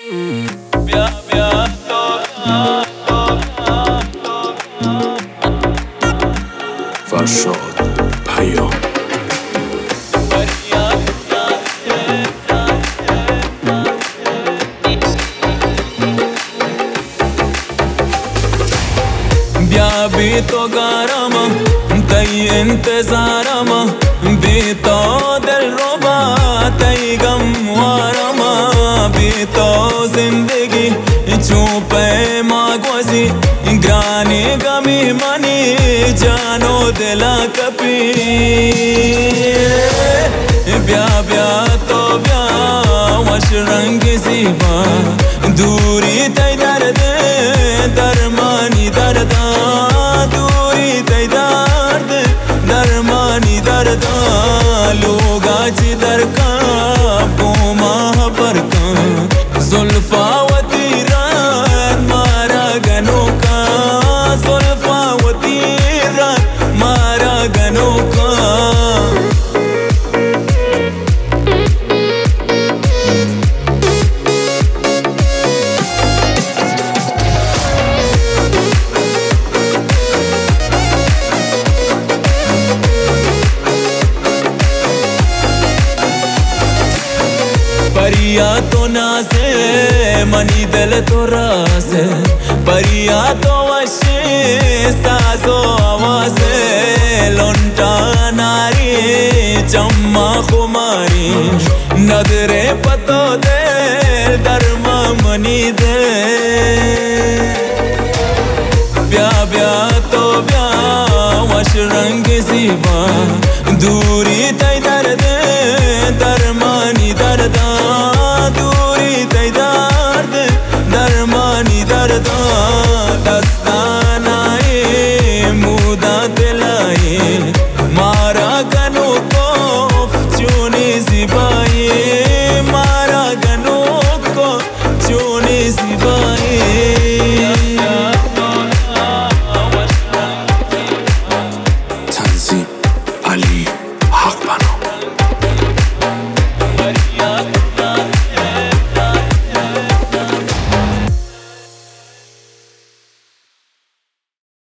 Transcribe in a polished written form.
فرشاد پیام بیا بی تو گارما تی انتظارما بی تو دل ربا تی غموارما بی تو زندگی چوپے ماگوزی گرانی گمی منی جانو دلا کپی بیا بیا تو بیا وش رنگ زیبا دوری تی درد درمانی دردا دوری تی درد درمانی دردا لوگا چی درکا بوما برکا زلفا و تیران مارا گنو کا زلفا و تیران مارا گنو کا परिया तो नाज़े मनी दिल तो राज़े परिया तो वशे साज़ो आवाज़े लोंटा नारी चम्मा खुमारी नदरे पतो दे दरमा मनी दे